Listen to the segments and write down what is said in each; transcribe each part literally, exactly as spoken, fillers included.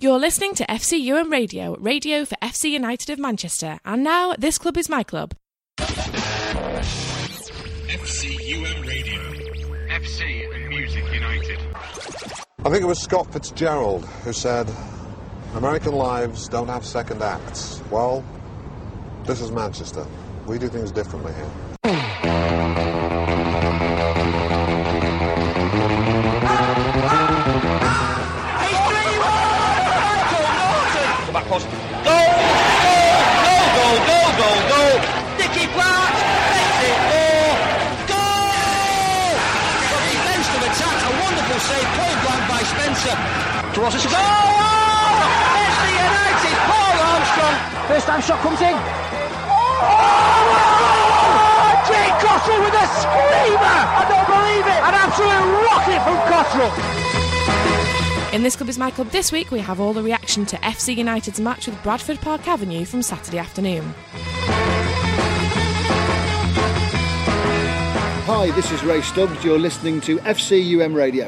You're listening to F C U M Radio, radio for F C United of Manchester. And now, This Club is My Club. F C U M Radio. F C and Music United. I think it was Scott Fitzgerald who said, American lives don't have second acts. Well, this is Manchester. We do things differently here. Back post. Goal! Goal! Goal! Goal! Goal! Goal! Nicky Clark makes it four. Goal! From defensive attack, a wonderful save, point blank by Spencer. Towards us. Goal! F C United, Paul Armstrong. First time shot comes in. Oh! Jake Cottrell with a screamer! I don't believe it! An absolute rocket from Cottrell. In This Club is My Club this week, we have all the reaction to F C United's match with Bradford Park Avenue from Saturday afternoon. Hi, this is Ray Stubbs. You're listening to F C U M Radio.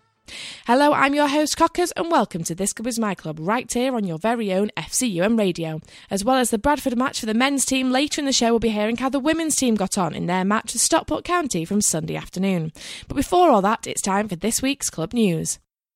Hello, I'm your host Cockers and welcome to This Club is My Club right here on your very own F C U M Radio. As well as the Bradford match for the men's team, later in the show we'll be hearing how the women's team got on in their match with Stockport County from Sunday afternoon. But before all that, it's time for this week's club news.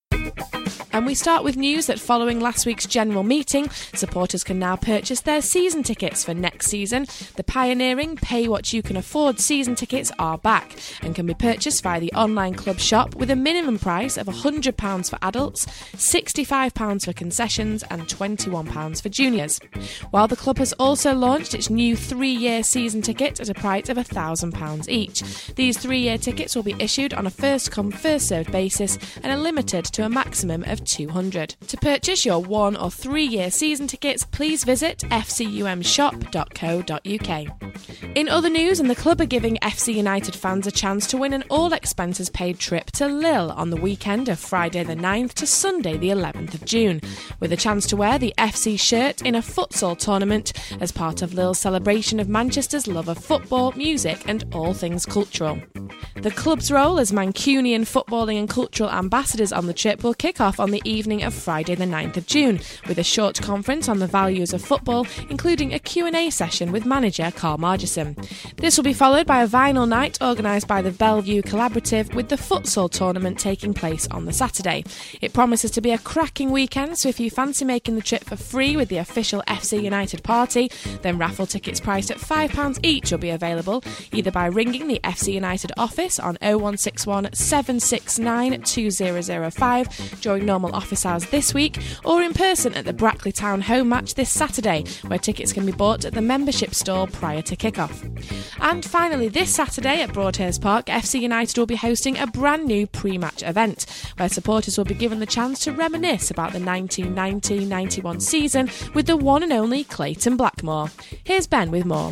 And we start with news that following last week's general meeting, supporters can now purchase their season tickets for next season. The pioneering Pay What You Can Afford season tickets are back and can be purchased via the online club shop with a minimum price of one hundred pounds for adults, sixty-five pounds for concessions and twenty-one pounds for juniors. While the club has also launched its new three-year season ticket at a price of one thousand pounds each. These three-year tickets will be issued on a first-come, first-served basis and are limited to a maximum of two hundred. To purchase your one or three year season tickets, please visit f c u m shop dot co dot u k. In other news, and the club are giving F C United fans a chance to win an all expenses paid trip to Lille on the weekend of Friday the ninth to Sunday the eleventh of June, with a chance to wear the F C shirt in a futsal tournament as part of Lille's celebration of Manchester's love of football, music and all things cultural. The club's role as Mancunian footballing and cultural ambassadors on the trip will kick off on the evening of Friday the ninth of June, with a short conference on the values of football, including a Q and A session with manager Carl Margison. This will be followed by a vinyl night organised by the Bellevue Collaborative, with the futsal tournament taking place on the Saturday. It promises to be a cracking weekend, so if you fancy making the trip for free with the official F C United party, then raffle tickets priced at five pounds each will be available, either by ringing the F C United office on oh one six one, seven six nine, two oh oh five during normal office hours this week, or in person at the Brackley Town home match this Saturday, where tickets can be bought at the membership stall prior to kick-off. And finally, this Saturday at Broadhurst Park, F C United will be hosting a brand new pre-match event, where supporters will be given the chance to reminisce about the nineteen ninety ninety-one season with the one and only Clayton Blackmore. Here's Ben with more.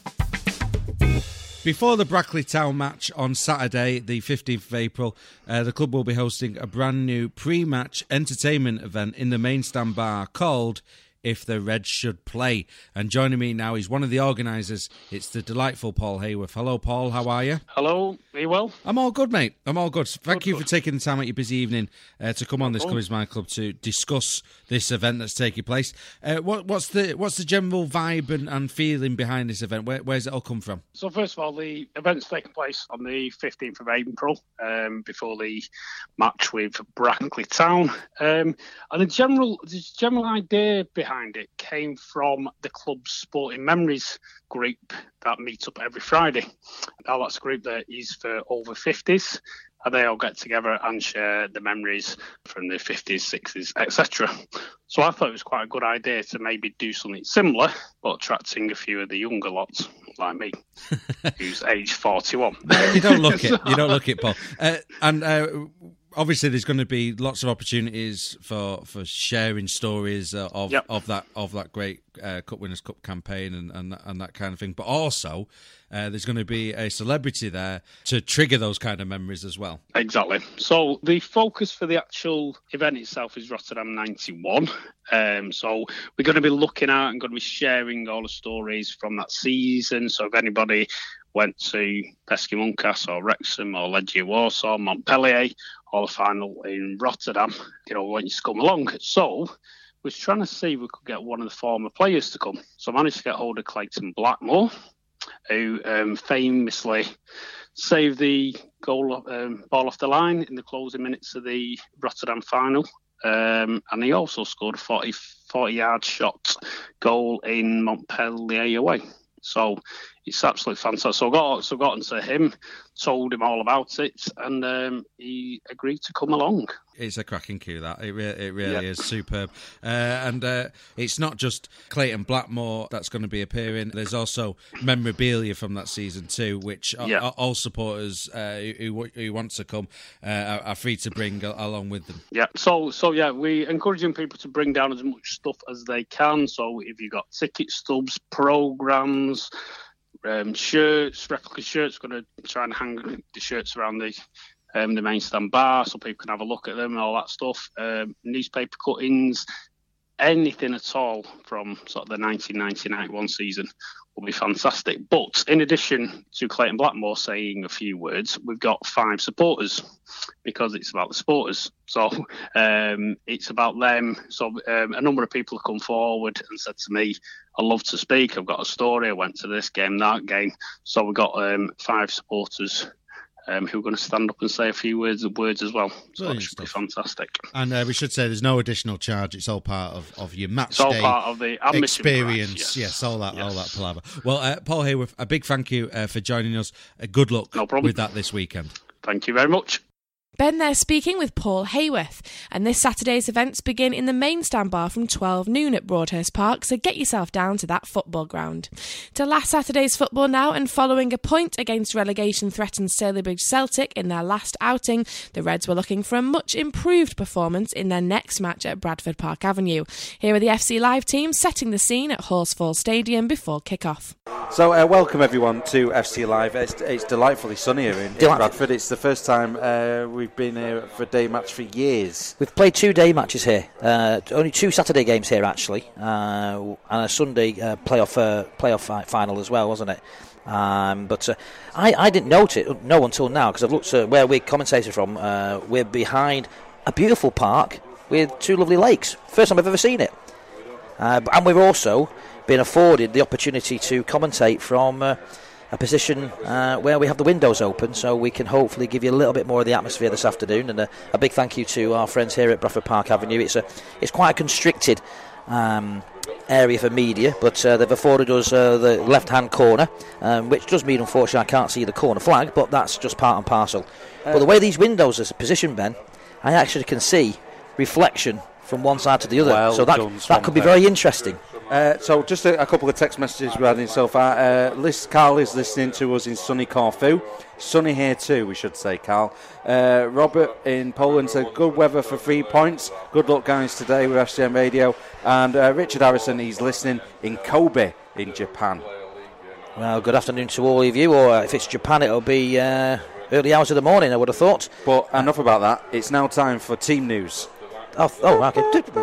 Before the Brackley Town match on Saturday, the fifteenth of April, uh, the club will be hosting a brand new pre-match entertainment event in the main stand bar called If the Reds Should Play. And joining me now is one of the organisers. It's the delightful Paul Hayworth. Hello, Paul. How are you? Hello. Are you well? I'm all good, mate. I'm all good. Thank good, you good. for taking the time out your busy evening uh, to come on This Oh. Club is My Club to discuss this event that's taking place. Uh, what, what's the what's the general vibe and, and feeling behind this event? Where, where's it all come from? So first of all, the event's taking place on the fifteenth of April, um, before the match with Brackley Town. Um, and the general, the general idea behind it came from the club's Sporting Memories group that meets up every Friday. Now that's a group that is for over fifties, and they all get together and share the memories from the fifties, sixties, et cetera. So I thought it was quite a good idea to maybe do something similar, but attracting a few of the younger lots, like me, who's age forty-one. You don't look it. You don't look it, Paul. Uh, and uh, obviously, there's going to be lots of opportunities for, for sharing stories uh, of Yep. of that of that great uh, Cup Winners' Cup campaign and, and and that kind of thing. But also, uh, there's going to be a celebrity there to trigger those kind of memories as well. Exactly. So the focus for the actual event itself is Rotterdam ninety-one. Um, so we're going to be looking at and going to be sharing all the stories from that season. So if anybody went to Pesky Munkas or Wrexham or Legia Warsaw, Montpellier, or the final in Rotterdam, you know, when you come along. So we was trying to see if we could get one of the former players to come. So I managed to get hold of Clayton Blackmore, who um, famously saved the goal um, ball off the line in the closing minutes of the Rotterdam final. Um, and he also scored a forty, forty-yard shot goal in Montpellier away. So it's absolutely fantastic. So I got, so I got into him, told him all about it, and um, he agreed to come along. It's a cracking cue, that. It, re- it really yeah. is superb. Uh, and uh, it's not just Clayton Blackmore that's going to be appearing. There's also memorabilia from that season too, which yeah. are, all supporters uh, who, who want to come uh, are, are free to bring along with them. Yeah, so, so yeah, we're encouraging people to bring down as much stuff as they can. So if you've got ticket stubs, programmes, um, shirts, replica shirts, going to try and hang the shirts around the Um, the main stand bar so people can have a look at them and all that stuff. Um, newspaper cuttings, anything at all from sort of the nineteen ninety ninety-one season will be fantastic. But in addition to Clayton Blackmore saying a few words, we've got five supporters because it's about the supporters. So um, it's about them. So um, a number of people have come forward and said to me, I love to speak. I've got a story. I went to this game, that game. So we've got um, five supporters Um, who are going to stand up and say a few words words as well. So Brilliant it should stuff. be fantastic. And uh, we should say there's no additional charge. It's all part of, of your match It's all day part of the admission experience. price, yes. yes, all that, Yes. all that palaver. Well, uh, Paul Hayworth, a big thank you uh, for joining us. Uh, good luck No problem. with that this weekend. Thank you very much. Ben there speaking with Paul Hayworth, and this Saturday's events begin in the main stand bar from twelve noon at Broadhurst Park, so get yourself down to that football ground. To last Saturday's football now, and following a point against relegation-threatened Stalybridge Celtic in their last outing, the Reds were looking for a much improved performance in their next match at Bradford Park Avenue. Here are the F C Live team setting the scene at Horsfall Stadium before kick-off. So uh, welcome everyone to F C Live. It's, it's delightfully sunny here in, in Bradford. It's the first time uh, we've been here for a day match for years. We've played two day matches here, uh, only two Saturday games here actually, uh, and a Sunday uh, playoff uh, playoff fi- final as well, wasn't it? Um, but uh, I, I didn't note it, know until now, because I've looked at where we're commentating from. Uh, we're behind a beautiful park with two lovely lakes. First time I've ever seen it. Uh, and we've also been afforded the opportunity to commentate from uh, a position uh, where we have the windows open, so we can hopefully give you a little bit more of the atmosphere this afternoon. And a, a big thank you to our friends here at Bradford Park Avenue. It's a it's quite a constricted um, area for media, but uh, they've afforded us uh, the left-hand corner, um, which does mean unfortunately I can't see the corner flag, but that's just part and parcel. Uh, but the way these windows are positioned, Ben, I actually can see reflection from one side to the other, Well so that done, that could be very interesting. Uh, so just a, a couple of text messages we're having so far. Uh, Liz, Carl is listening to us in sunny Corfu. Sunny here too, we should say, Carl. Uh, Robert in Poland said, good weather for three points. Good luck, guys, today with F C M Radio. And uh, Richard Harrison, he's listening in Kobe in Japan. Well, good afternoon to all of you, or uh, if it's Japan, it'll be uh, early hours of the morning, I would have thought. But enough about that. It's now time for team news. Oh, oh okay.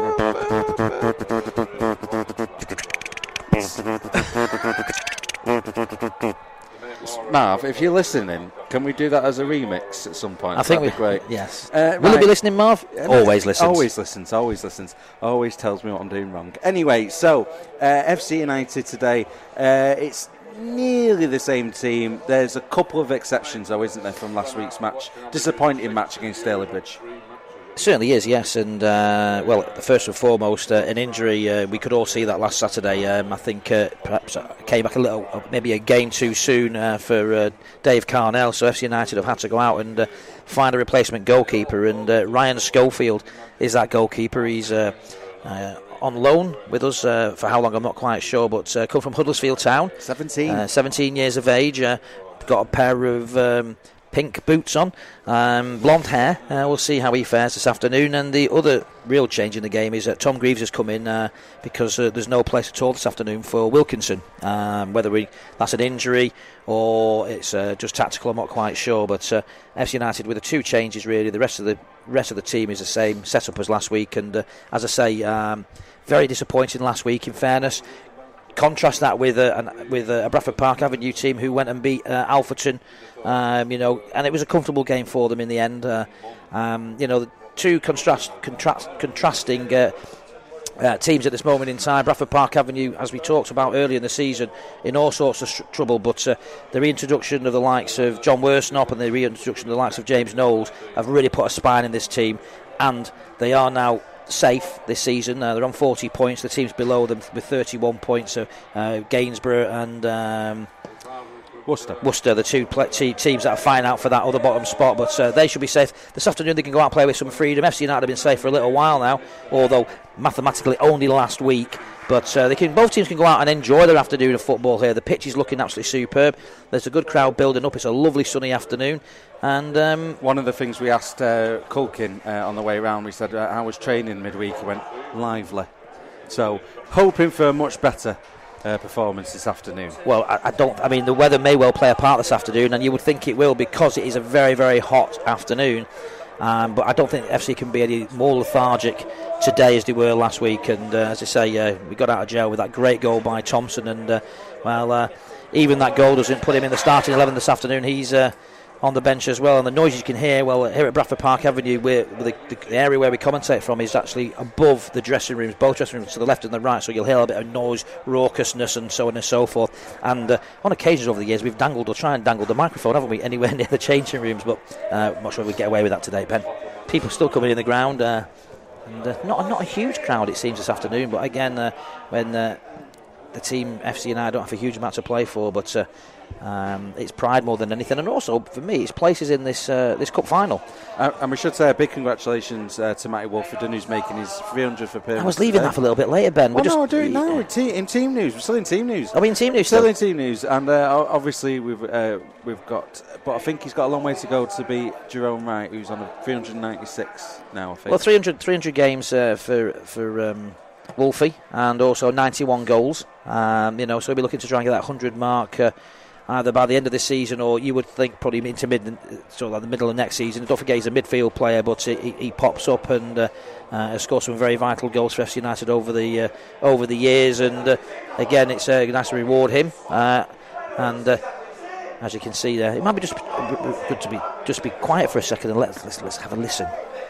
Marv, if you're listening, can we do that as a remix at some point? I think That'd we be great. Yes. Uh, Will right. he be listening, Marv? Always listens. Always listens. Always listens. Always tells me what I'm doing wrong. Anyway, so uh, F C United today. Uh, it's nearly the same team. There's a couple of exceptions, though, isn't there, from last week's match? Disappointing match against Stalybridge. It certainly is, yes, and uh, well, first and foremost, uh, an injury. Uh, we could all see that last Saturday. Um, I think uh, perhaps came back a little, uh, maybe a game too soon uh, for uh, Dave Carnell. So F C United have had to go out and uh, find a replacement goalkeeper, and uh, Ryan Schofield is that goalkeeper. He's uh, uh, on loan with us uh, for how long I'm not quite sure, but uh, come from Huddersfield Town. seventeen. Uh, seventeen years of age. Uh, got a pair of Um, pink boots on, um, blonde hair. Uh, we'll see how he fares this afternoon. And the other real change in the game is that Tom Greaves has come in uh, because uh, there's no place at all this afternoon for Wilkinson. Um, whether we, that's an injury or it's uh, just tactical, I'm not quite sure. But uh, F C United with the two changes, really, the rest of the rest of the team is the same setup as last week. And uh, as I say, um, very disappointing last week. In fairness, contrast that with a, an, with a Bradford Park Avenue team who went and beat uh, Alfreton, um, you know, and it was a comfortable game for them in the end. Uh, um, you know, the two contrast, contrast, contrasting uh, uh, teams at this moment in time. Bradford Park Avenue, as we talked about earlier in the season, in all sorts of st- trouble, but uh, the reintroduction of the likes of John Worsnop and the reintroduction of the likes of James Knowles have really put a spine in this team, and they are now safe this season. Uh, they're on forty points. The teams below them with thirty-one points. So uh, Gainsborough and um, Worcester. Worcester, the two play- teams that are fighting out for that other bottom spot, but uh, they should be safe. This afternoon they can go out and play with some freedom. F C United have been safe for a little while now, although mathematically only last week. But uh, they can, both teams can go out and enjoy their afternoon of football here. The pitch is looking absolutely superb. There's a good crowd building up. It's a lovely sunny afternoon. And um, one of the things we asked uh, Culkin uh, on the way round, we said, uh, how was training midweek? He went, lively. So, hoping for a much better uh, performance this afternoon. Well, I, I don't. I mean, the weather may well play a part this afternoon, and you would think it will because it is a very, very hot afternoon. Um, but I don't think F C can be any more lethargic today as they were last week. And uh, as I say, uh, we got out of jail with that great goal by Thompson, and uh, well, uh, even that goal doesn't put him in the starting eleven this afternoon. He's uh, on the bench as well, and the noises you can hear, well, here at Bradford Park Avenue, we're, the, the area where we commentate from is actually above the dressing rooms, both dressing rooms to the left and the right, so you'll hear a bit of noise, raucousness, and so on and so forth. And uh, on occasions over the years, we've dangled or tried and dangled the microphone, haven't we, anywhere near the changing rooms, but uh, I'm not sure we'd get away with that today, Ben. People still coming in the ground, uh, and uh, not, not a huge crowd, it seems, this afternoon, but again, uh, when uh, the team, F C and I, don't have a huge amount to play for, but uh, Um, it's pride more than anything, and also for me, it's places in this uh, this cup final. Uh, and we should say a big congratulations uh, to Matty Wolforden, who's making his three hundredth appearance. I was leaving today. that for a little bit later, Ben. Well, We're no, just, do it now. In, te- in team news, we're still in team news. Are we in team news? Still, still? in team news, and uh, obviously we've uh, we've got, but I think he's got a long way to go to beat Jerome Wright, who's on a three hundred ninety-six now. I think. Well, three hundred, three hundred games uh, for for. Um, Wolfie, and also ninety-one goals. Um, you know, so we'll be looking to try and get that one hundred mark uh, either by the end of this season, or you would think probably into mid, sort of like the middle of next season. And don't forget he's a midfield player, but he, he pops up and uh, uh, has scored some very vital goals for F C United over the uh, over the years. And uh, again, it's uh, nice to reward him. Uh, and uh, as you can see there, it might be just good to be just be quiet for a second and let's let's, let's have a listen.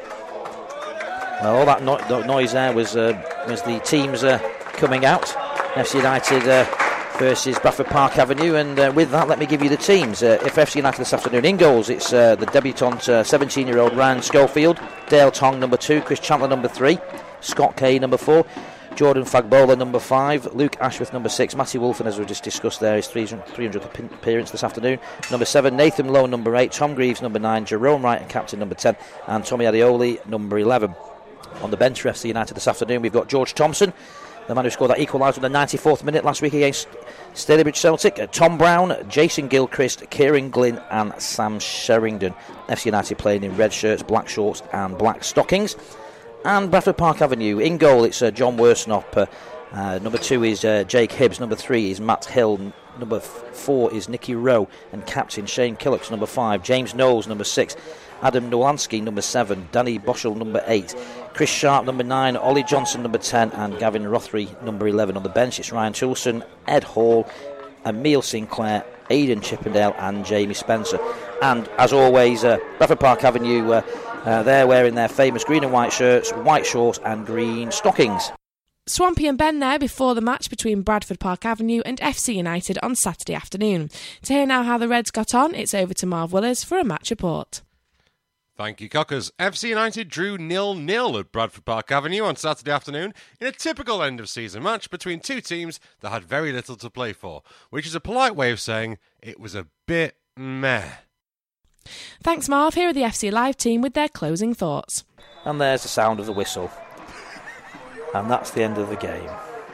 Well, all that no- noise there was uh, was the teams uh, coming out. F C United uh, versus Bradford Park Avenue, and uh, with that, let me give you the teams. Uh, if F C United this afternoon, in goals, it's uh, the debutant uh, seventeen-year-old Ryan Schofield, Dale Tong number two, Chris Chandler number three, Scott Kay number four, Jordan Fagbola number five, Luke Ashworth number six, Matty Wolfen, as we just discussed there, his three hundredth appearance this afternoon, number seven, Nathan Lowe number eight, Tom Greaves number nine, Jerome Wright and captain number ten, and Tommy Adioli number eleven. On the bench for F C United this afternoon, we've got George Thompson, the man who scored that equaliser in the ninety-fourth minute last week against Stalybridge Celtic, uh, Tom Brown, Jason Gilchrist, Kieran Glynn and Sam Sherrington. F C United playing in red shirts, black shorts and black stockings. And Bradford Park Avenue, in goal it's uh, John Worsnop, uh, uh, number two is uh, Jake Hibbs, number three is Matt Hill, number f- four is Nicky Rowe, and captain Shane Killocks, number five, James Knowles, number six, Adam Nolansky, number seven, Danny Boschel, number eight, Chris Sharp, number nine, Ollie Johnson, number ten, and Gavin Rothery, number eleven. On the bench, it's Ryan Toulson, Ed Hall, Emile Sinclair, Aidan Chippendale, and Jamie Spencer. And as always, uh, Bradford Park Avenue, uh, uh, they're wearing their famous green and white shirts, white shorts, and green stockings. Swampy and Ben there before the match between Bradford Park Avenue and F C United on Saturday afternoon. To hear now how the Reds got on, it's over to Marv Willers for a match report. Thank you, Cockers. F C United drew nil nil at Bradford Park Avenue on Saturday afternoon in a typical end-of-season match between two teams that had very little to play for, which is a polite way of saying it was a bit meh. Thanks, Marv. Here are the F C Live team with their closing thoughts. And there's the sound of the whistle. And that's the end of the game.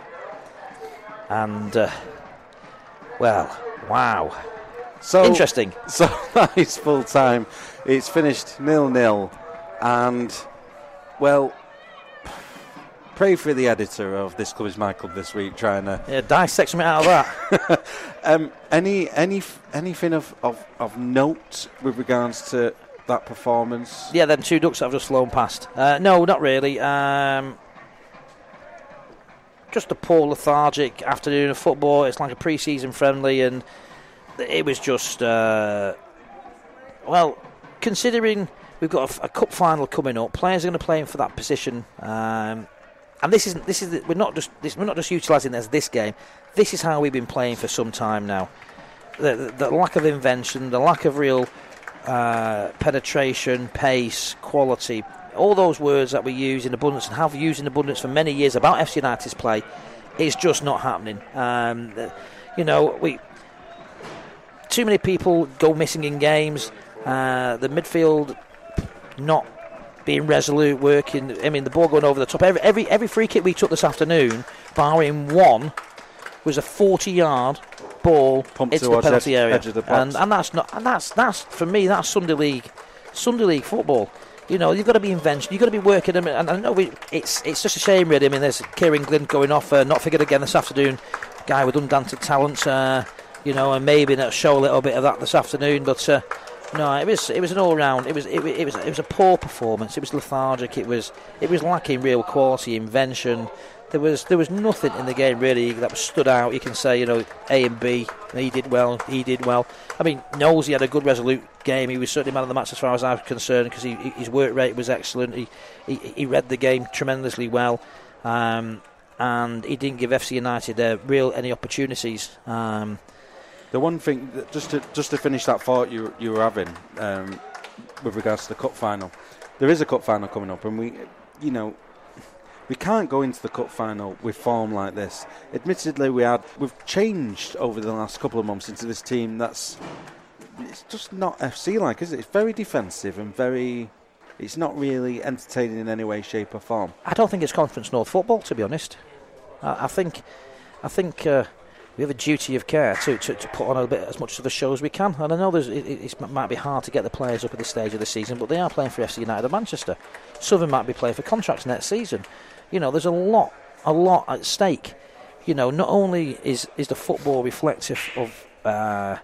And, uh, well, wow. So interesting. So that is full time. It's finished nil nil, and well, pray for the editor of This Club Is My Club this week, trying to yeah, dissect something out of that. um, any any anything of, of, of note with regards to that performance? Yeah, then two ducks that have just flown past. Uh, no, not really. Um, just a poor, lethargic afternoon of football. It's like a pre-season friendly, and it was just, uh, well, considering we've got a, a cup final coming up, players are going to play in for that position, um, and this isn't. This is the, we're not just this, we're not just utilising this this game. This is how we've been playing for some time now. The, the, the lack of invention, the lack of real uh, penetration, pace, quality. All those words that we use in abundance and have used in abundance for many years about F C United's play is just not happening. Um, you know, we too many people go missing in games. Uh, the midfield not being resolute, working. I mean, the ball going over the top. Every every, every free kick we took this afternoon, barring one, was a forty-yard ball Pumped into the penalty edge, area, edge of the box. and and that's not and that's that's for me that's Sunday League, Sunday League football. You know, you've got to be invention. You've got to be working them. And I know we, it's it's just a shame, really. I mean, there's Kieran Glynn going off, uh, not figured again this afternoon. Guy with undaunted talent, uh, you know, and maybe that'll show a little bit of that this afternoon. But uh, no, it was it was an all round. It was it, it was it was a poor performance. It was lethargic. It was it was lacking real quality, invention. There was there was nothing in the game really that was stood out. You can say, you know, A and B. He did well. He did well. I mean, Nosey had a good, resolute game. He was certainly man of the match as far as I was concerned because he, his work rate was excellent. He he, he read the game tremendously well, um, and he didn't give F C United uh, real any opportunities. Um, the one thing, that just to just to finish that thought you you were having um, with regards to the cup final, there is a cup final coming up, and we, you know. We can't go into the cup final with form like this. Admittedly, we had we've changed over the last couple of months into this team that's it's just not F C like, is it? It's very defensive and very. It's not really entertaining in any way, shape, or form. I don't think it's Conference North football, to be honest. I, I think, I think uh, we have a duty of care to, to, to put on a bit as much of the show as we can. And I know there's, it, it might be hard to get the players up at this stage of the season, but they are playing for F C United of Manchester. Southern might be playing for contracts next season. You know, there's a lot, a lot at stake. You know, not only is, is the football reflective of uh,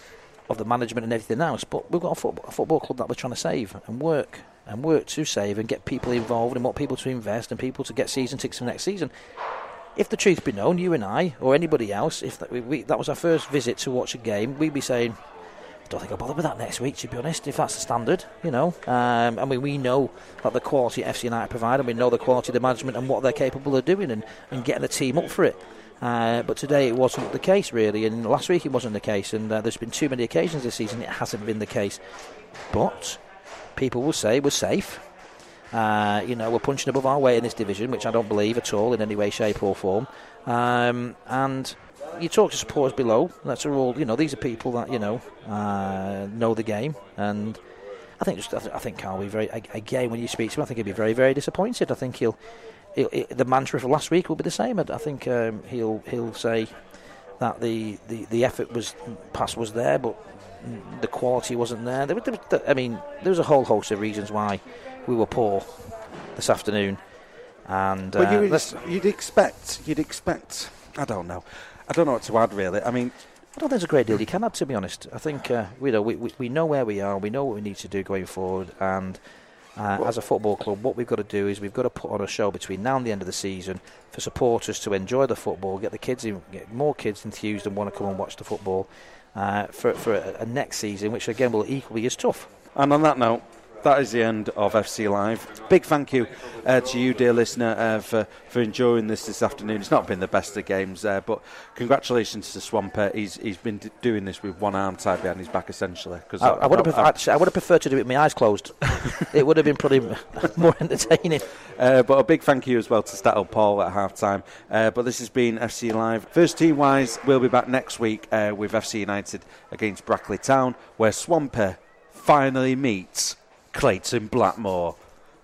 of the management and everything else, but we've got a football, a football club that we're trying to save and work and work to save and get people involved and want people to invest and people to get season tickets for next season. If the truth be known, you and I or anybody else, if that, we, we, that was our first visit to watch a game, we'd be saying, I don't think I'll bother with that next week, to be honest, if that's the standard, you know. Um, I mean, we know that the quality F C United provide, and we know the quality of the management and what they're capable of doing and, and getting the team up for it. Uh, but today it wasn't the case, really, and last week it wasn't the case, and uh, there's been too many occasions this season it hasn't been the case. But people will say we're safe. Uh, you know, we're punching above our weight in this division, which I don't believe at all in any way, shape or form. Um, and you talk to supporters below, that's all, you know, these are people that, you know, uh, know the game. And I think just, I think Carl will be very, again, when you speak to him, I think he'll be very, very disappointed. I think he'll, he'll, he'll the mantra for last week will be the same. I think um, he'll he'll say that the, the, the effort was, pass was there, but the quality wasn't there. There, there, there. I mean, there was a whole host of reasons why we were poor this afternoon. And But uh, you would, you'd expect, you'd expect, I don't know. I don't know what to add, really. I mean, I don't think there's a great deal you can add, to be honest. I think uh, we know we, we, we know where we are, we know what we need to do going forward, and uh, as a football club, what we've got to do is we've got to put on a show between now and the end of the season for supporters to enjoy the football, get the kids, in, get more kids enthused and want to come and watch the football uh, for for a, a next season, which again will equally as tough. And on that note, that is the end of F C Live. Big thank you uh, to you, dear listener, uh, for, for enjoying this this afternoon. It's not been the best of games, uh, but congratulations to Swampert. He's he's been d- doing this with one arm tied behind his back, essentially. Cause I, I, I would have I, prefer- actually, I would have preferred to do it with my eyes closed. It would have been probably more entertaining. Uh, but a big thank you as well to Stattle Paul at half time. Uh, but this has been F C Live. First team wise, we'll be back next week uh, with F C United against Brackley Town, where Swampert finally meets Clayton Blackmore.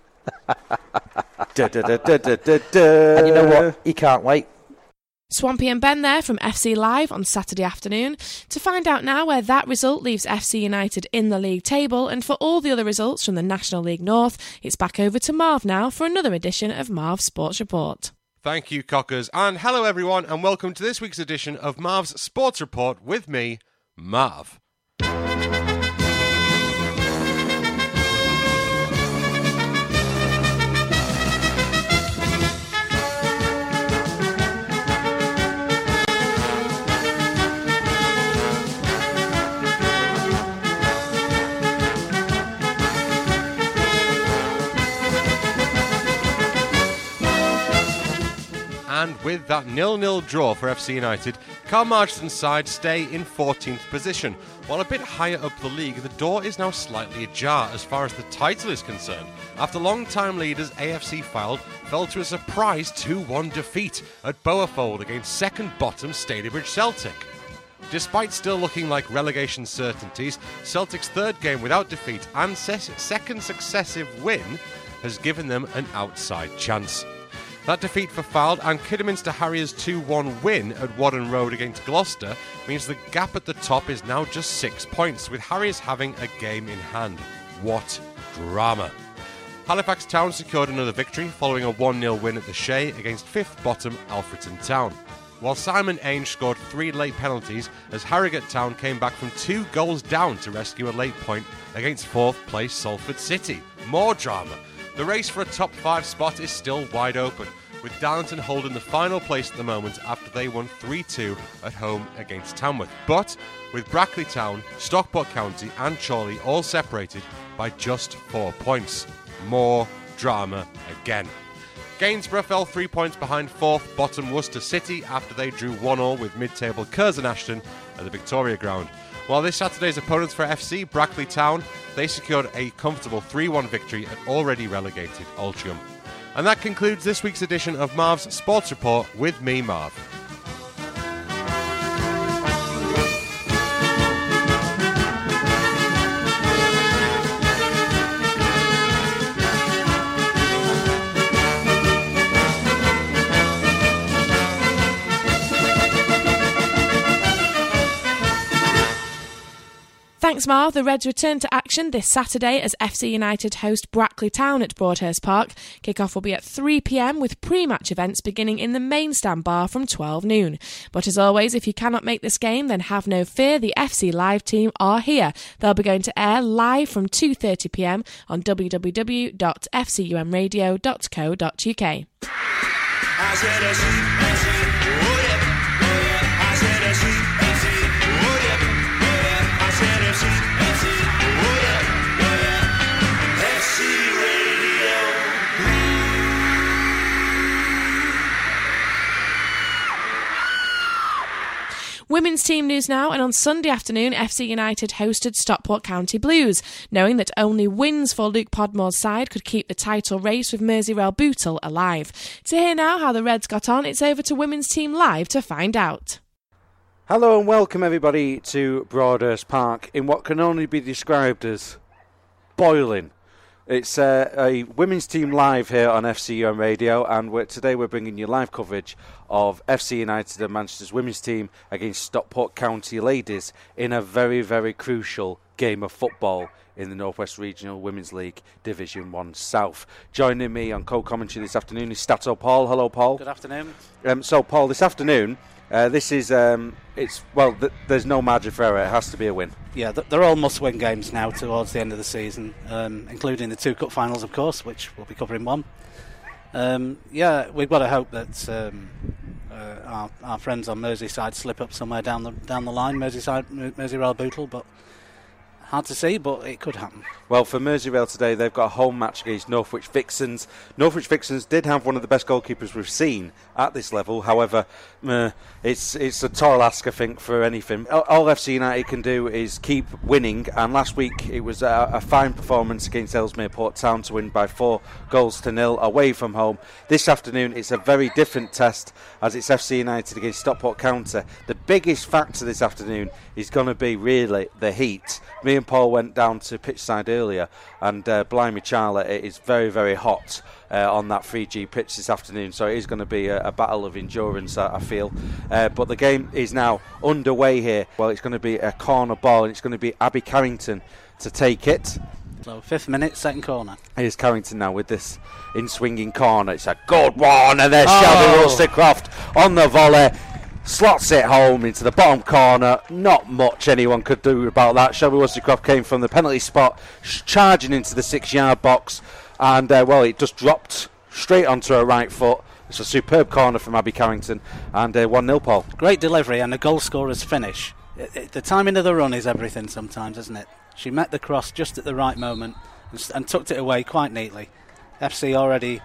da, da, da, da, da, da, da. And you know what? He can't wait. Swampy and Ben there from F C Live on Saturday afternoon. To find out now where that result leaves F C United in the league table and for all the other results from the National League North, it's back over to Marv now for another edition of Marv's Sports Report. Thank you, Cockers, and hello everyone, and welcome to this week's edition of Marv's Sports Report with me, Marv. and with that nil nil draw for F C United, Carl Marcheston's side stay in fourteenth position. While a bit higher up the league, the door is now slightly ajar as far as the title is concerned, after long-time leaders A F C Fylde fell to a surprise two one defeat at Bowerfold against second-bottom Staleybridge Celtic. Despite still looking like relegation certainties, Celtic's third game without defeat and se- second successive win has given them an outside chance. That defeat for Fylde and Kidderminster Harriers' two one win at Wadden Road against Gloucester means the gap at the top is now just six points, with Harriers having a game in hand. What drama! Halifax Town secured another victory following a one nil win at the Shea against fifth bottom Alfreton Town, while Simon Ainge scored three late penalties as Harrogate Town came back from two goals down to rescue a late point against fourth place Salford City. More drama. The race for a top five spot is still wide open, with Darlington holding the final place at the moment after they won three two at home against Tamworth. But with Brackley Town, Stockport County and Chorley all separated by just four points. More drama again. Gainsborough fell three points behind fourth bottom Worcester City after they drew one all with mid-table Curzon Ashton at the Victoria Ground. While this Saturday's opponents for F C, Brackley Town, they secured a comfortable three one victory at already relegated Altrincham. And that concludes this week's edition of Marv's Sports Report with me, Marv. Thanks, Marv. The Reds return to action this Saturday as F C United host Brackley Town at Broadhurst Park. Kick-off will be at three p m with pre-match events beginning in the main stand bar from twelve noon. But as always, if you cannot make this game, then have no fear. The F C Live team are here. They'll be going to air live from two thirty p m on w w w dot f c u m radio dot co dot u k. Women's team news now, and on Sunday afternoon, F C United hosted Stockport County Blues, knowing that only wins for Luke Podmore's side could keep the title race with Merseyrail Bootle alive. To hear now how the Reds got on, it's over to Women's Team Live to find out. Hello and welcome everybody to Broadhurst Park in what can only be described as boiling. It's uh, a Women's Team Live here on F C U M Radio, and we're, today we're bringing you live coverage of F C United and Manchester's women's team against Stockport County Ladies in a very, very crucial game of football in the North West Regional Women's League Division one South. Joining me on co-commentary this afternoon is Stato Paul. Hello, Paul. Good afternoon. Um, so, Paul, this afternoon, uh, this is, um, it's well, th- there's no margin for error. It has to be a win. Yeah, they're all must-win games now towards the end of the season, um, including the two cup finals, of course, which we'll be covering one. Um, yeah, we've got to hope that um, uh, our, our friends on Merseyside slip up somewhere down the down the line, Merseyside, Merseyrail Bootle, but hard to see, but it could happen. Well, for Merseyrail today, they've got a home match against Northwich Vixens. Northwich Vixens did have one of the best goalkeepers we've seen at this level. However, uh, it's it's a tall ask, I think, for anything. All, all F C United can do is keep winning, and last week it was a, a fine performance against Ellesmere Port Town to win by four goals to nil away from home. This afternoon, it's a very different test as it's F C United against Stockport County. The biggest factor this afternoon is going to be really the heat. Me and Paul went down to pitch side earlier, and uh, blimey Charlie, it is very, very hot uh, on that three G pitch this afternoon, so it is going to be a, a battle of endurance, I, I feel. Uh, but the game is now underway here. Well, it's going to be a corner ball, and it's going to be Abby Carrington to take it. So, fifth minute, second corner. Here's Carrington now with this in-swinging corner. It's a good one, and there's oh. Shelby Wollstonecroft on the volley. Slots it home into the bottom corner. Not much anyone could do about that. Shelby Wollstonecroft came from the penalty spot, sh- charging into the six-yard box, and uh, well, it just dropped straight onto her right foot. It's a superb corner from Abby Carrington, and uh, one nil, Paul. Great delivery and a goal scorer's finish. It, it, the timing of the run is everything sometimes, isn't it? She met the cross just at the right moment and, and tucked it away quite neatly. F C already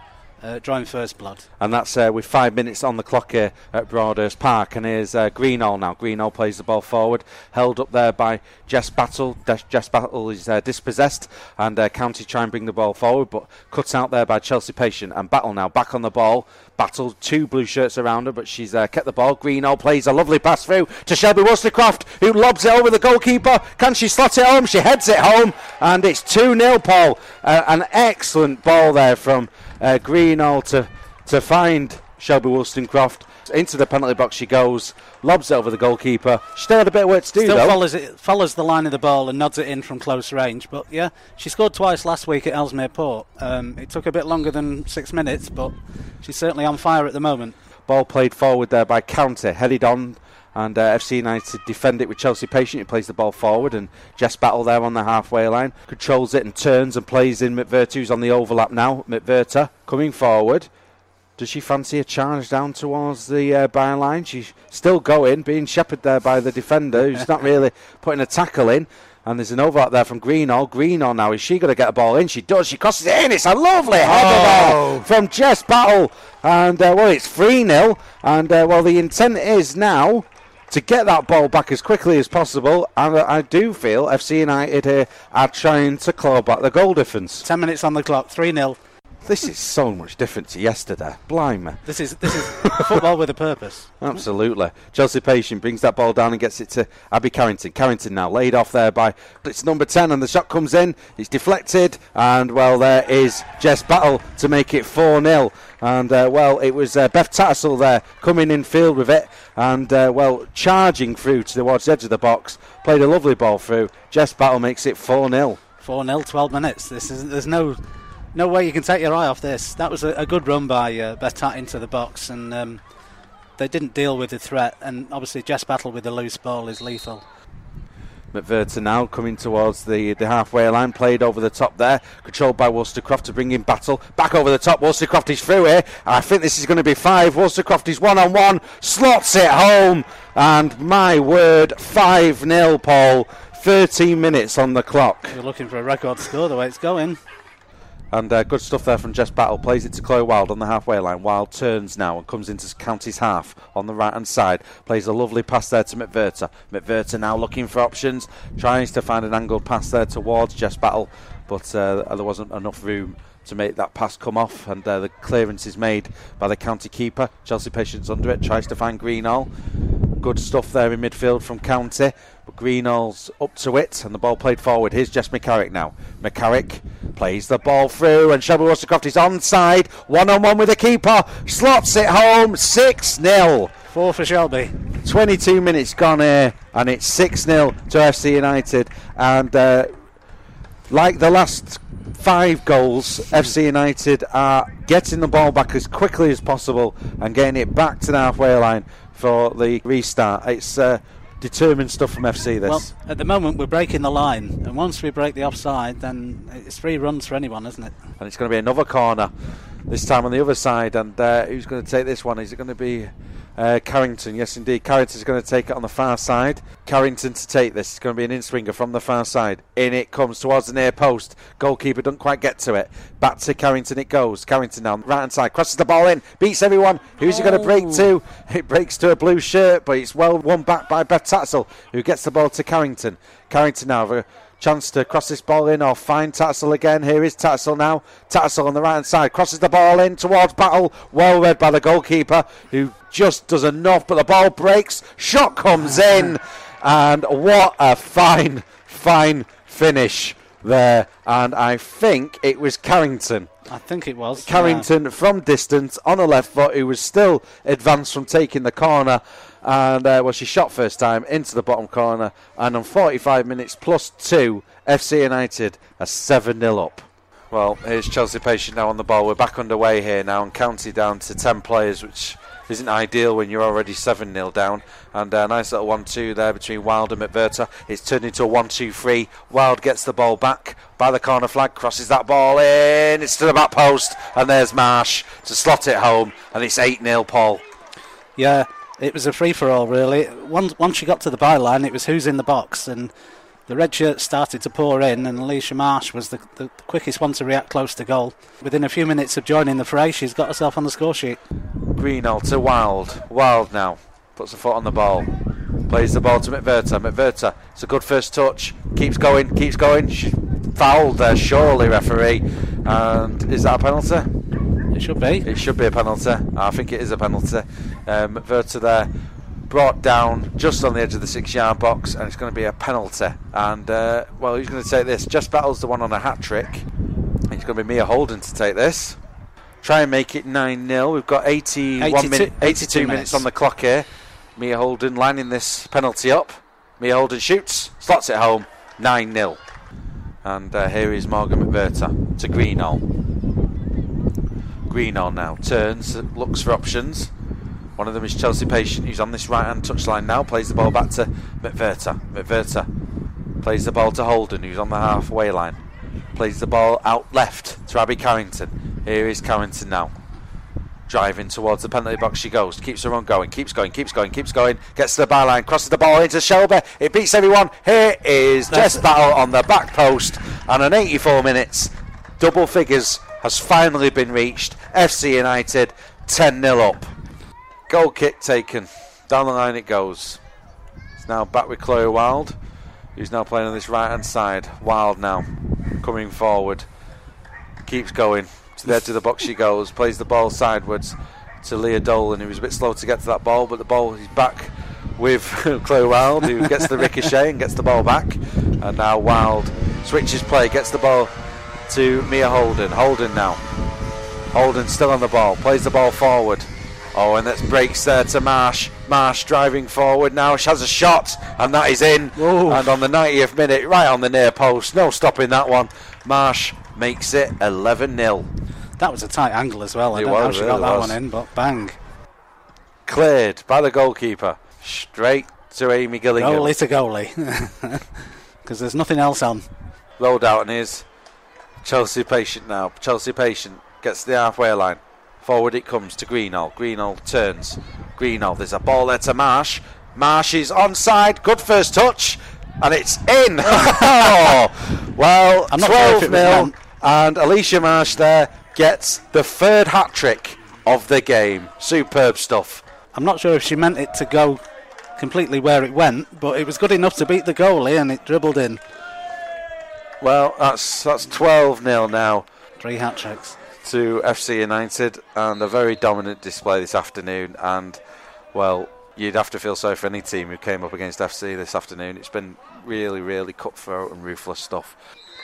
uh, drawing first blood. And that's uh, with five minutes on the clock here at Broadhurst Park. And here's uh, Greenall now. Greenall plays the ball forward, held up there by Jess Battle. De- Jess Battle is uh, dispossessed, and uh, County try and bring the ball forward, but cut out there by Chelsea Patient. And Battle now back on the ball. Battle, two blue shirts around her, but she's uh, kept the ball. Greenall plays a lovely pass through to Shelby Wollstonecraft, who lobs it over the goalkeeper. Can she slot it home? She heads it home, and it's two nil, Paul. Uh, an excellent ball there from uh, Greenall to, to find Shelby Wollstonecraft. Into the penalty box she goes, lobs it over the goalkeeper. She still had a bit of work to do, Still though. follows it, follows the line of the ball and nods it in from close range. But yeah, she scored twice last week at Ellesmere Port. Um, it took a bit longer than six minutes, but she's certainly on fire at the moment. Ball played forward there by County, headed on, and uh, F C United defend it with Chelsea Patient, who plays the ball forward, and Jess Battle there on the halfway line, controls it and turns and plays in McVerta, who's on the overlap now. McVerta coming forward. Does she fancy a charge down towards the uh, byline? She's still going, being shepherded there by the defender, who's not really putting a tackle in. And there's an overlap there from Greenall. Greenall now, is she going to get a ball in? She does. She crosses it in. It's a lovely Oh. header there from Jess Battle. And, uh, well, it's three nil. And, uh, well, the intent is now to get that ball back as quickly as possible. And uh, I do feel F C United here are trying to claw back the goal difference. Ten minutes on the clock, three nil. This is so much different to yesterday. Blimey. This is this is football with a purpose. Absolutely. Chelsea Patient brings that ball down and gets it to Abby Carrington. Carrington now laid off there by it's number ten, and the shot comes in. It's deflected, and well, there is Jess Battle to make it four nil. And uh, well, it was uh, Beth Tattersall there coming in field with it, and uh, well, charging through towards the edge of the box. Played a lovely ball through. Jess Battle makes it four nil. four nil, twelve minutes. This is there's no. No way you can take your eye off this. That was a, a good run by uh, Beth Tat into the box, and um, they didn't deal with the threat. And obviously, Jess Battle with the loose ball is lethal. McVerta now coming towards the, the halfway line, played over the top there, controlled by Wollstonecraft to bring in Battle. Back over the top, Wollstonecraft is through here. I think this is going to be five. Wollstonecraft is one on one, slots it home, and my word, five nil, Paul. thirteen minutes on the clock. You're looking for a record score the way it's going. And uh, good stuff there from Jess Battle. Plays it to Chloe Wild on the halfway line. Wild turns now and comes into County's half on the right-hand side. Plays a lovely pass there to McVerta. McVerta now looking for options. Tries to find an angled pass there towards Jess Battle. But uh, there wasn't enough room to make that pass come off. And uh, the clearance is made by the County keeper. Chelsea Patient's under it. Tries to find Greenall. Good stuff there in midfield from County. But Greenall's up to it, and the ball played forward. Here's Jess McCarrick now. McCarrick plays the ball through, and Shelby Wollstonecraft is onside. One on one with the keeper. Slots it home. six nil. Four for Shelby. twenty-two minutes gone here, and it's six nil to F C United. And uh, like the last five goals, F C United are getting the ball back as quickly as possible and getting it back to the halfway line for the restart. It's uh, determined stuff from F C, this. Well, at the moment we're breaking the line, and once we break the offside, then it's three runs for anyone, isn't it? And it's going to be another corner, this time on the other side. And uh, who's going to take this one? Is it going to be uh, Carrington? Yes, indeed. Carrington's going to take it on the far side. Carrington to take this. It's going to be an in-swinger from the far side. In it comes towards the near post. Goalkeeper doesn't quite get to it. Back to Carrington it goes. Carrington now, right-hand side. Crosses the ball in. Beats everyone. Who's it going to break to? It breaks to a blue shirt, but it's well won back by Beth Tattersall, who gets the ball to Carrington. Carrington now have a chance to cross this ball in or find Tattersall again. Here is Tattersall now. Tattersall on the right-hand side. Crosses the ball in towards Battle. Well read by the goalkeeper, who just does enough, but the ball breaks. Shot comes in. And what a fine, fine finish there. And I think it was Carrington. I think it was. Carrington yeah. from distance on a left foot, who was still advanced from taking the corner. And, uh, well, she shot first time into the bottom corner. And on forty-five minutes plus two, F C United are seven nil up. Well, here's Chelsea Patient now on the ball. We're back underway here now, and County down to ten players, which isn't ideal when you're already seven nil down. And a nice little one two there between Wild and McVerta. It's turned into a one two three. Wild gets the ball back by the corner flag, crosses that ball in. It's to the back post, and there's Marsh to slot it home, and it's eight nil, Paul. Yeah, it was a free-for-all, really. Once, once you got to the byline, it was who's in the box, and The red shirts started to pour in, and Alicia Marsh was the, the, the quickest one to react close to goal. Within a few minutes of joining the fray, she's got herself on the score sheet. Greenall to Wild. Wild now puts a foot on the ball. Plays the ball to McVerta. McVerta, it's a good first touch. Keeps going, keeps going. She fouled there, surely, referee. And is that a penalty? It should be. It should be a penalty. I think it is a penalty. Um, McVerta there, brought down just on the edge of the six-yard box, and it's going to be a penalty. And, uh, well, who's going to take this? Jess Battle's the one on a hat-trick. It's going to be Mia Holden to take this. Try and make it nine nil. We've got eighty-one eighty-two, min- eighty-two, eighty-two minutes. minutes on the clock here. Mia Holden lining this penalty up. Mia Holden shoots, slots it home, nine nil. And uh, here is Morgan McVerta to Greenall. Greenall now turns, looks for options. One of them is Chelsea Patient, who's on this right-hand touchline now. Plays the ball back to McVerta. McVerta plays the ball to Holden, who's on the halfway line. Plays the ball out left to Abby Carrington. Here is Carrington now. Driving towards the penalty box she goes. Keeps the run going, keeps going, keeps going, keeps going. Gets to the byline, crosses the ball into Shelby. It beats everyone. Here is Jess Battle on the back post. And on eighty-four minutes, double figures has finally been reached. F C United ten nil up. Goal kick taken. Down the line it goes. It's now back with Chloe Wild, who's now playing on this right hand side. Wild now coming forward. Keeps going. To the edge of the box she goes. Plays the ball sideways to Leah Dolan, who was a bit slow to get to that ball, but the ball is back with Chloe Wild, who gets the ricochet and gets the ball back. And now Wild switches play, gets the ball to Mia Holden. Holden now. Holden still on the ball. Plays the ball forward. Oh, and that breaks there to Marsh. Marsh driving forward now. She has a shot, and that is in. Ooh. And on the ninetieth minute, right on the near post. No stopping that one. Marsh makes it eleven nil. That was a tight angle as well. I don't know how she got that one in, but bang. Cleared by the goalkeeper. Straight to Amy Gillingham. Goalie to goalie. Because there's nothing else on. Rolled out and is Chelsea Patient now. Chelsea Patient gets to the halfway line. Forward it comes to Greenall. Greenall turns. Greenall, there's a ball there to Marsh. Marsh is onside. Good first touch. And it's in. Oh, well, I'm not twelve sure nil. And Alicia Marsh there gets the third hat-trick of the game. Superb stuff. I'm not sure if she meant it to go completely where it went, but it was good enough to beat the goalie and it dribbled in. Well, that's that's twelve nil now. Three hat-tricks. To F C United, and a very dominant display this afternoon. And, well, you'd have to feel sorry for any team who came up against F C this afternoon. It's been really, really cutthroat and ruthless stuff.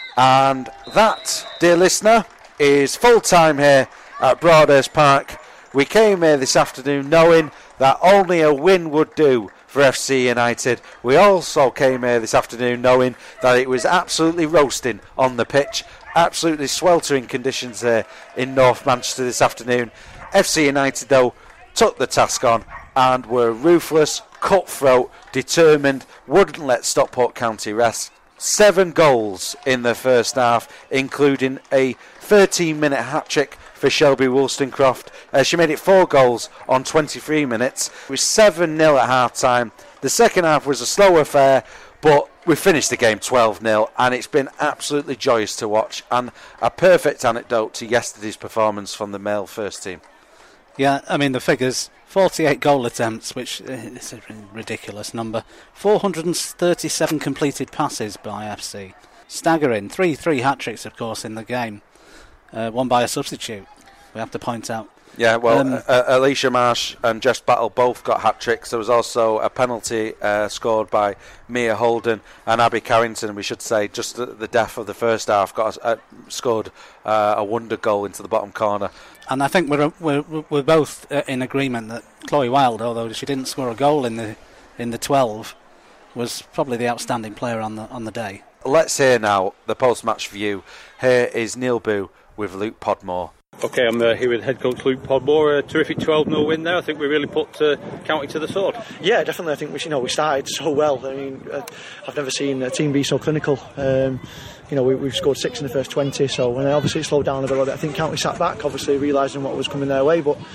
And that, dear listener, is full time here at Broadhurst Park. We came here this afternoon knowing that only a win would do for F C United. We also came here this afternoon knowing that it was absolutely roasting on the pitch. Absolutely sweltering conditions here in North Manchester this afternoon. F C United, though, took the task on and were ruthless, cutthroat, determined, wouldn't let Stockport County rest. Seven goals in the first half, including a thirteen minute hat-trick for Shelby Wollstonecroft. Uh, she made it four goals on twenty-three minutes. It was seven nil at half-time. The second half was a slow affair, but we finished the game twelve nil, and it's been absolutely joyous to watch, and a perfect anecdote to yesterday's performance from the male first team. Yeah, I mean, the figures, forty-eight goal attempts, which is a ridiculous number. four hundred thirty-seven completed passes by F C. Staggering. Three three hat-tricks, of course, in the game. Uh, one by a substitute, we have to point out. Yeah, well, Um, uh, Alicia Marsh and Jess Battle both got hat-tricks. There was also a penalty uh, scored by Mia Holden and Abby Carrington, we should say, just at the death of the first half, got a, uh, scored uh, a wonder goal into the bottom corner. And I think we're we're, we're both uh, in agreement that Chloe Wild, although she didn't score a goal in the in the twelve, was probably the outstanding player on the on the day. Let's hear now the post-match view. Here is Neil Boo with Luke Podmore. Okay, I'm uh, here with head coach Luke Podmore. A terrific twelve nil win there. I think we really put uh, County to the sword. Yeah, definitely. I think we, you know, we started so well. I mean, uh, I've never seen a team be so clinical. Um, you know, we, we've scored six in the first twenty, so and obviously it slowed down a little bit. I think County sat back, obviously realising what was coming their way, but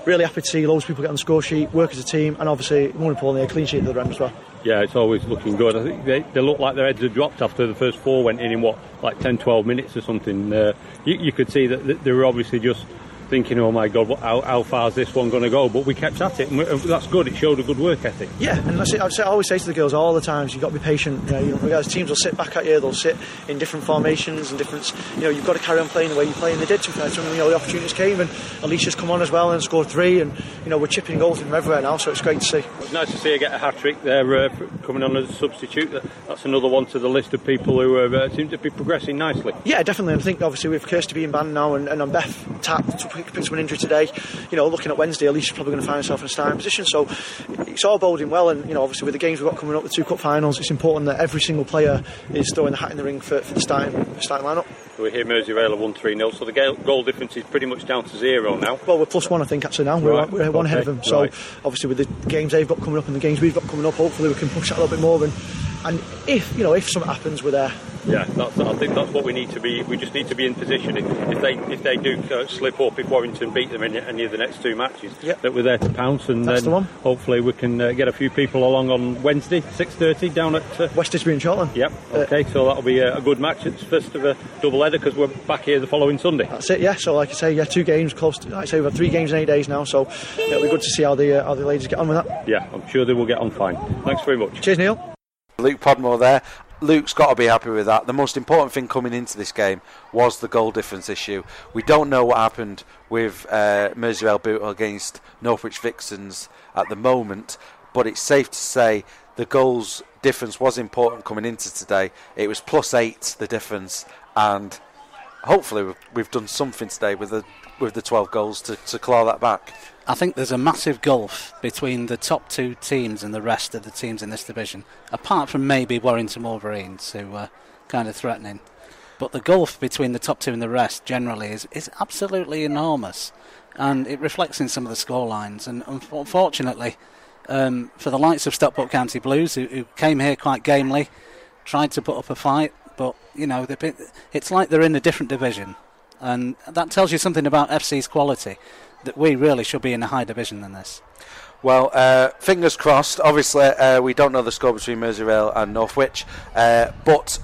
really happy to see loads of people get on the score sheet, work as a team, and obviously, more importantly, a clean sheet at the other end as well. Yeah, it's always looking good. I think they, they look like their heads had dropped after the first four went in in what, like ten, twelve minutes or something. Uh, you, you could see that, that they were obviously just thinking, oh my God, what, how, how far is this one going to go? But we kept at it, and we, that's good. It showed a good work ethic. Yeah, and that's it. I, say, I always say to the girls all the times, you've got to be patient. You know, you know, guys, teams will sit back at you, they'll sit in different formations and different. You know, you've got to carry on playing the way you play, and they did. To fair to them, you know, the opportunities came, and Alicia's come on as well and scored three, and you know, we're chipping goals from everywhere now, so it's great to see. It's nice to see her get a hat trick there, uh, coming on as a substitute. That's another one to the list of people who uh, seem to be progressing nicely. Yeah, definitely. And I think obviously with Kirsty being banned now, and, and on Beth tapped to pick up an injury today. You know, looking at Wednesday, Alicia's probably going to find herself in a starting position. So it's all boding well, and you know, obviously with the games we've got coming up, the two cup finals, it's important that every single player is throwing the hat in the ring for, for the starting starting lineup. We're here, Merseyrail have won three nil, so the goal difference is pretty much down to zero now. Well, we're plus one, I think, actually now. We're, right. we're one okay. ahead of them. So right. obviously with the games they've got coming up and the games we've got coming up, hopefully we can push that a little bit more. And, and if you know, if something happens, we're there. Yeah, that's, I think that's what we need to be. We just need to be in position. If, if they if they do uh, slip up, if Warrington beat them in any of the next two matches, yep. that we're there to pounce, and that's then the one. Hopefully we can uh, get a few people along on Wednesday, six thirty, down at uh, West Disbury and Shortland. Yep. Okay, uh, so that'll be a, a good match. It's first of a double header because we're back here the following Sunday. That's it. Yeah. So like I say, yeah, two games close. To, like I say, we've had three games in eight days now. So it'll be good to see how the uh, how the ladies get on with that. Yeah, I'm sure they will get on fine. Thanks very much. Cheers, Neil. Luke Podmore there. Luke's got to be happy with that. The most important thing coming into this game was the goal difference issue. We don't know what happened with uh, Merseyrail Bootle against Northwich Vixens at the moment, but it's safe to say the goals difference was important coming into today. It was plus eight, the difference, and hopefully we've, we've done something today with the with the twelve goals to, to claw that back. I think there's a massive gulf between the top two teams and the rest of the teams in this division, apart from maybe Warrington Wolverines, who are kind of threatening. But the gulf between the top two and the rest generally is, is absolutely enormous, and it reflects in some of the scorelines. And unfortunately, um, for the likes of Stockport County Blues, who, who came here quite gamely, tried to put up a fight, but you know, been, it's like they're in a different division, and that tells you something about F C's quality. That we really should be in a higher division than this. Well, uh, fingers crossed. Obviously, uh, we don't know the score between Merseyrail and Northwich, uh, but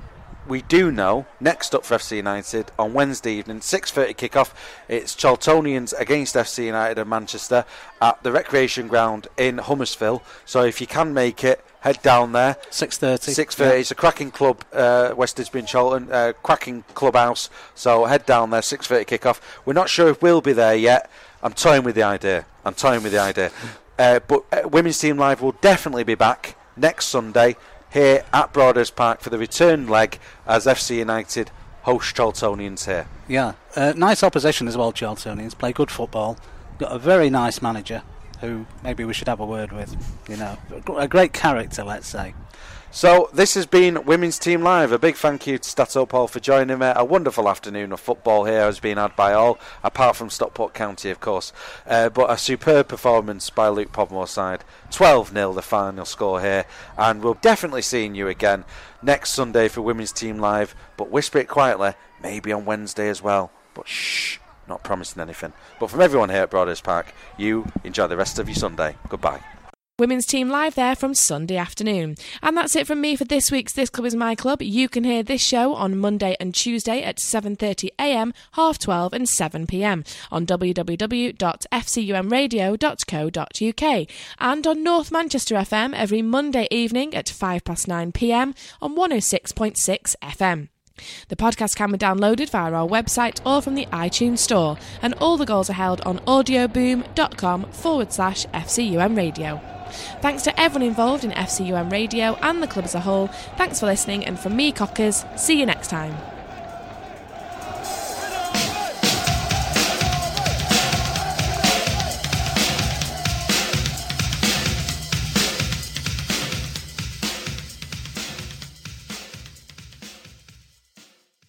we do know next up for F C United on Wednesday evening, six thirty kick-off. It's Charltonians against F C United of Manchester at the Recreation Ground in Hummersville. So if you can make it, head down there. six thirty. six thirty. Yeah. It's a cracking club, uh, West Disbury and Charlton, uh, cracking clubhouse. So head down there, six thirty kick-off. We're not sure if we'll be there yet. I'm toying with the idea. I'm toying with the idea. Uh, but uh, Women's Team Live will definitely be back next Sunday here at Broadhurst Park for the return leg as F C United host Charltonians here. Yeah, uh, nice opposition as well, Charltonians. Play good football. Got a very nice manager who maybe we should have a word with. You know, a great character, let's say. So this has been Women's Team Live. A big thank you to Stato Paul for joining me. A wonderful afternoon of football here has been had by all, apart from Stockport County, of course. Uh, but a superb performance by Luke Podmore's side. twelve nil the final score here. And we'll definitely seeing you again next Sunday for Women's Team Live. But whisper it quietly, maybe on Wednesday as well. But shh, not promising anything. But from everyone here at Broadhurst Park, you enjoy the rest of your Sunday. Goodbye. Women's Team Live there from Sunday afternoon. And that's it from me for this week's This Club Is My Club. You can hear this show on Monday and Tuesday at seven thirty a m, half twelve and seven p m on w w w dot f c u m radio dot co dot u k and on North Manchester F M every Monday evening at five past nine p m on one oh six point six F M. The podcast can be downloaded via our website or from the iTunes store, and all the goals are held on audioboom.com forward slash FCUM radio. Thanks to everyone involved in F C U M Radio and the club as a whole. Thanks for listening, and from me, Cockers, see you next time.